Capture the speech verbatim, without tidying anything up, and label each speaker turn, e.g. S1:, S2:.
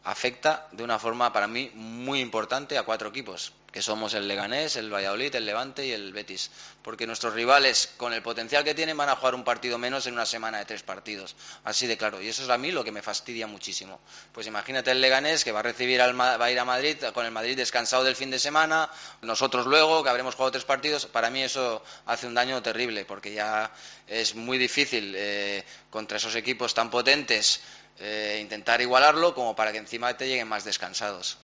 S1: Afecta de una forma para mí muy importante a cuatro equipos, que somos el Leganés, el Valladolid, el Levante y el Betis, porque nuestros rivales, con el potencial que tienen, van a jugar un partido menos en una semana de tres partidos, así de claro, y eso es a mí lo que me fastidia muchísimo. Pues imagínate el Leganés, que va a recibir al, va a ir a Madrid, con el Madrid descansado del fin de semana, nosotros luego, que habremos jugado tres partidos, para mí eso hace un daño terrible, porque ya es muy difícil eh, contra esos equipos tan potentes, Eh, intentar igualarlo como para que encima te lleguen más descansados.